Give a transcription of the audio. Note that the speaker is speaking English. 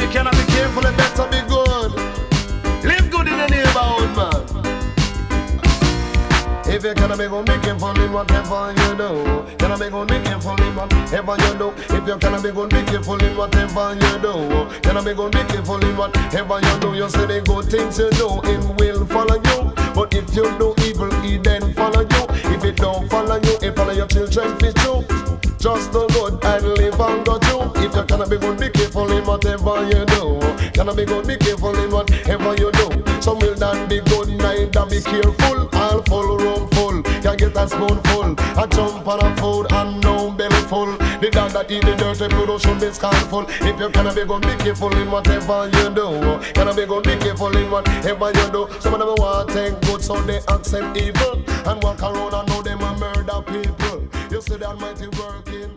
you cannot be careful, you better be good. Live good in the neighborhood, man. If you cannot be good, be careful in whatever you do. Cannot be good, be careful in whatever you do. If you cannot be good, be careful in whatever you do. Cannot be good, be careful in whatever you do. You say the good things you do, it will follow you. But if you do evil, it then follow you. If it don't follow you, it follow your children with you. Just do good and live and go through. If you cannot be good, be careful in whatever you do. Cannot be good, be careful in whatever you do. Some will not be good, neither be careful. All full, room full, can get a spoonful. A jump on a food and no belly full. The dog that eat the dirty food should be scornful. If you cannot be good, be careful in whatever you do. Cannot be good, be careful in whatever you do. Some of them want to take good, so they accept evil and walk around and know them a murder people. You see the Almighty working